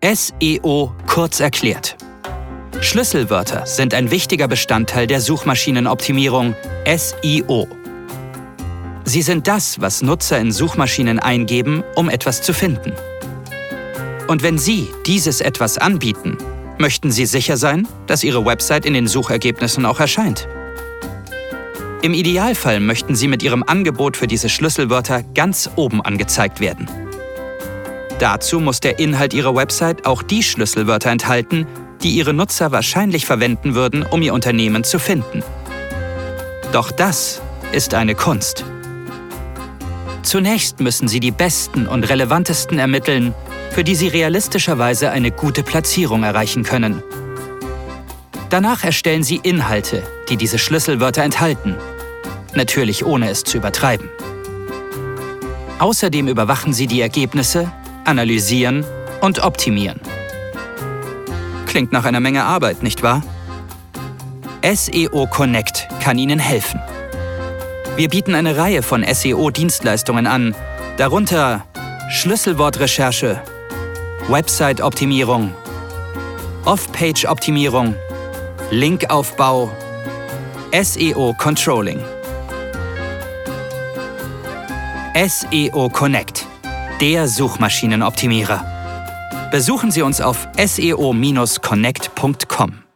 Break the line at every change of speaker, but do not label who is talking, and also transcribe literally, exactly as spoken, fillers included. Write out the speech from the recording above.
S E O kurz erklärt. Schlüsselwörter sind ein wichtiger Bestandteil der Suchmaschinenoptimierung S E O. Sie sind das, was Nutzer in Suchmaschinen eingeben, um etwas zu finden. Und wenn Sie dieses etwas anbieten, möchten Sie sicher sein, dass Ihre Website in den Suchergebnissen auch erscheint. Im Idealfall möchten Sie mit Ihrem Angebot für diese Schlüsselwörter ganz oben angezeigt werden. Dazu muss der Inhalt Ihrer Website auch die Schlüsselwörter enthalten, die Ihre Nutzer wahrscheinlich verwenden würden, um Ihr Unternehmen zu finden. Doch das ist eine Kunst. Zunächst müssen Sie die besten und relevantesten ermitteln, für die Sie realistischerweise eine gute Platzierung erreichen können. Danach erstellen Sie Inhalte, die diese Schlüsselwörter enthalten, natürlich ohne es zu übertreiben. Außerdem überwachen Sie die Ergebnisse, analysieren und optimieren. Klingt nach einer Menge Arbeit, nicht wahr? S E O Connect kann Ihnen helfen. Wir bieten eine Reihe von S E O-Dienstleistungen an, darunter Schlüsselwortrecherche, Website-Optimierung, Off-Page-Optimierung, Linkaufbau, S E O-Controlling. S E O Connect, der Suchmaschinenoptimierer. Besuchen Sie uns auf S E O Bindestrich connect Punkt com.